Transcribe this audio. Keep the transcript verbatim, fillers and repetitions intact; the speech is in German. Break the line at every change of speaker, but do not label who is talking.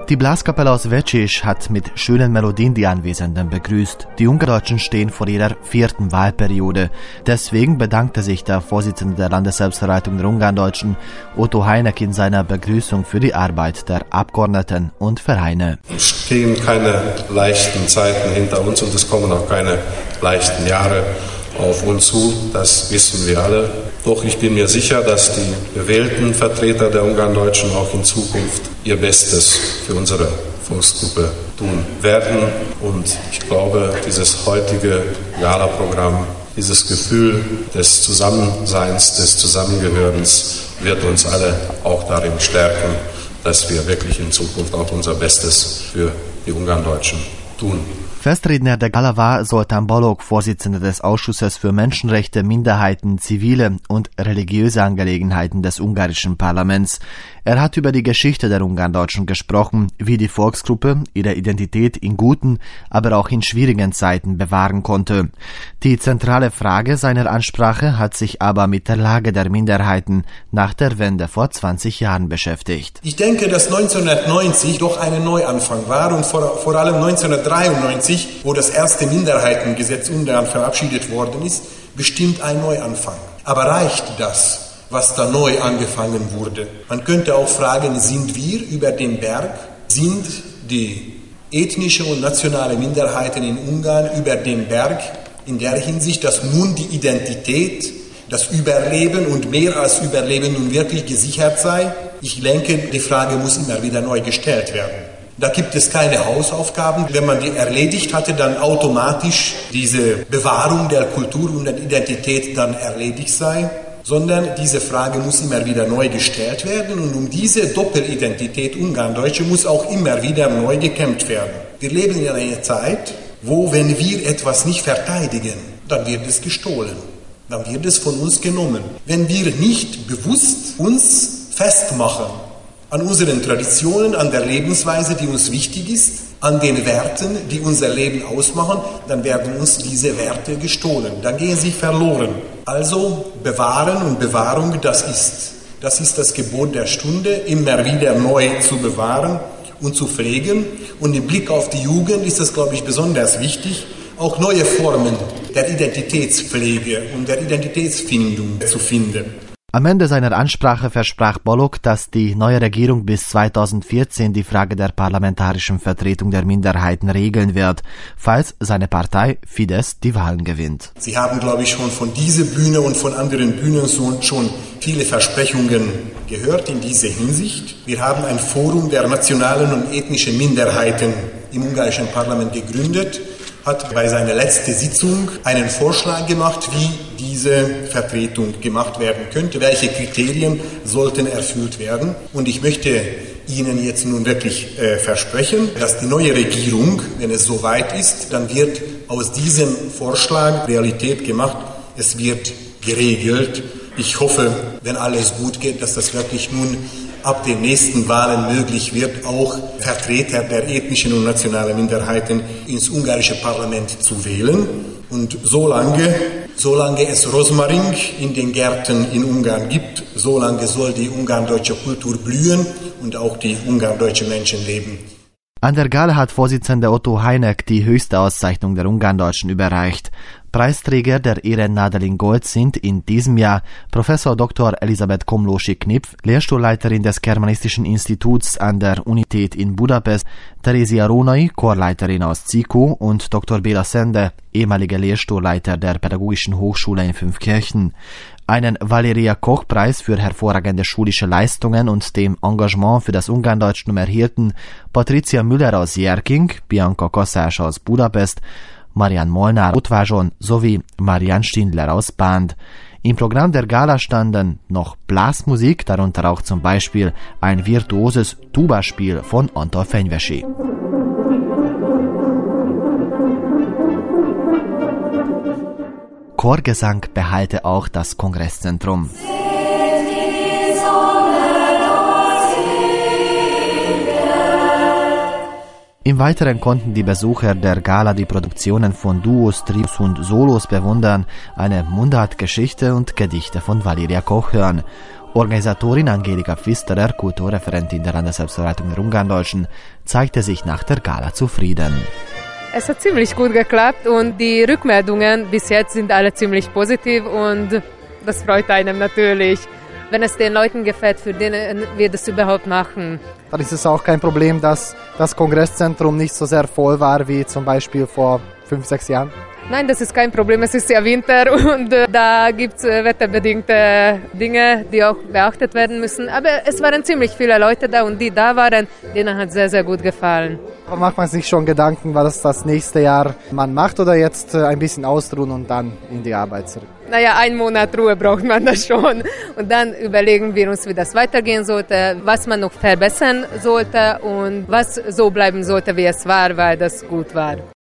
Die Blaskapelle aus Vecsisch hat mit schönen Melodien die Anwesenden begrüßt. Die Ungardeutschen stehen vor ihrer vierten Wahlperiode. Deswegen bedankte sich der Vorsitzende der Landesselbstverwaltung der Ungardeutschen, Otto Heineck, in seiner Begrüßung für die Arbeit der Abgeordneten und Vereine.
Es stehen keine leichten Zeiten hinter uns und es kommen auch keine leichten Jahre auf uns zu, das wissen wir alle. Doch ich bin mir sicher, dass die gewählten Vertreter der Ungardeutschen auch in Zukunft ihr Bestes für unsere Volksgruppe tun werden. Und ich glaube, dieses heutige Gala-Programm, dieses Gefühl des Zusammenseins, des Zusammengehörens wird uns alle auch darin stärken, dass wir wirklich in Zukunft auch unser Bestes für die Ungardeutschen tun.
Festredner der Gala war Zoltán Balogh, Vorsitzender des Ausschusses für Menschenrechte, Minderheiten, zivile und religiöse Angelegenheiten des ungarischen Parlaments. Er hat über die Geschichte der Ungardeutschen gesprochen, wie die Volksgruppe ihre Identität in guten, aber auch in schwierigen Zeiten bewahren konnte. Die zentrale Frage seiner Ansprache hat sich aber mit der Lage der Minderheiten nach der Wende vor zwanzig Jahren beschäftigt.
Ich denke, dass neunzehnhundertneunzig doch ein Neuanfang war und vor, vor allem neunzehnhundertdreiundneunzig, wo das erste Minderheitengesetz Ungarn verabschiedet worden ist, bestimmt ein Neuanfang. Aber reicht das, was da neu angefangen wurde? Man könnte auch fragen, sind wir über den Berg? Sind die ethnische und nationale Minderheiten in Ungarn über den Berg in der Hinsicht, dass nun die Identität, das Überleben und mehr als Überleben nun wirklich gesichert sei? Ich denke, die Frage muss immer wieder neu gestellt werden. Da gibt es keine Hausaufgaben. Wenn man die erledigt hatte, dann automatisch diese Bewahrung der Kultur und der Identität dann erledigt sei, sondern diese Frage muss immer wieder neu gestellt werden und um diese Doppelidentität Ungarndeutsche muss auch immer wieder neu gekämpft werden. Wir leben in einer Zeit, wo, wenn wir etwas nicht verteidigen, dann wird es gestohlen, dann wird es von uns genommen. Wenn wir nicht bewusst uns festmachen an unseren Traditionen, an der Lebensweise, die uns wichtig ist, an den Werten, die unser Leben ausmachen, dann werden uns diese Werte gestohlen, dann gehen sie verloren. Also bewahren und Bewahrung, das ist, das ist das Gebot der Stunde, immer wieder neu zu bewahren und zu pflegen. Und im Blick auf die Jugend ist es, glaube ich, besonders wichtig, auch neue Formen der Identitätspflege und der Identitätsfindung zu finden.
Am Ende seiner Ansprache versprach Balogh, dass die neue Regierung bis zweitausendvierzehn die Frage der parlamentarischen Vertretung der Minderheiten regeln wird, falls seine Partei Fidesz die Wahlen gewinnt.
Sie haben, glaube ich, schon von dieser Bühne und von anderen Bühnen schon viele Versprechungen gehört in dieser Hinsicht. Wir haben ein Forum der nationalen und ethnischen Minderheiten im ungarischen Parlament gegründet, hat bei seiner letzten Sitzung einen Vorschlag gemacht, wie diese Vertretung gemacht werden könnte, welche Kriterien sollten erfüllt werden. Und ich möchte Ihnen jetzt nun wirklich äh, versprechen, dass die neue Regierung, wenn es soweit ist, dann wird aus diesem Vorschlag Realität gemacht. Es wird geregelt. Ich hoffe, wenn alles gut geht, dass das wirklich nun ab den nächsten Wahlen möglich wird, auch Vertreter der ethnischen und nationalen Minderheiten ins ungarische Parlament zu wählen. Und solange, solange es Rosmarin in den Gärten in Ungarn gibt, solange soll die ungarndeutsche Kultur blühen und auch die ungarndeutsche Menschen leben.
An der Gala hat Vorsitzender Otto Heineck die höchste Auszeichnung der Ungarndeutschen überreicht. Preisträger der Ehrennadel in Gold sind in diesem Jahr Professor Doktor Elisabeth Komlósi-Knipf, Lehrstuhlleiterin des Germanistischen Instituts an der Universität in Budapest, Teresia Rónai, Chorleiterin aus Ziku und Doktor Béla Szende, ehemaliger Lehrstuhlleiter der Pädagogischen Hochschule in Fünfkirchen. Einen Valeria-Koch-Preis für hervorragende schulische Leistungen und dem Engagement für das Ungarndeutschtum erhielten Patricia Müller aus Jerking, Bianca Kassás aus Budapest, Marian Molnár Ottváron sowie Marian Stindler aus Band. Im Programm der Gala standen noch Blasmusik, darunter auch zum Beispiel ein virtuoses Tubaspiel von Antal Fenyvesi. Chorgesang behalte auch das Kongresszentrum. Im Weiteren konnten die Besucher der Gala die Produktionen von Duos, Trios und Solos bewundern, eine Mundartgeschichte und Gedichte von Valeria Koch hören. Organisatorin Angelika Pfisterer, Kulturreferentin der Landesselbstverwaltung der Ungarndeutschen, zeigte sich nach der Gala zufrieden.
Es hat ziemlich gut geklappt und die Rückmeldungen bis jetzt sind alle ziemlich positiv und das freut einem natürlich, wenn es den Leuten gefällt, für denen wir das überhaupt machen.
Dann ist es auch kein Problem, dass das Kongresszentrum nicht so sehr voll war wie zum Beispiel vor fünf, sechs Jahren?
Nein, das ist kein Problem. Es ist ja Winter und äh, da gibt es äh, wetterbedingte Dinge, die auch beachtet werden müssen. Aber es waren ziemlich viele Leute da und die da waren, denen hat es sehr, sehr gut gefallen.
Aber macht man sich schon Gedanken, was das nächste Jahr man macht oder jetzt äh, ein bisschen ausruhen und dann in die Arbeit zurück?
Naja, einen Monat Ruhe braucht man da schon. Und dann überlegen wir uns, wie das weitergehen sollte, was man noch verbessern sollte und was so bleiben sollte, wie es war, weil das gut war.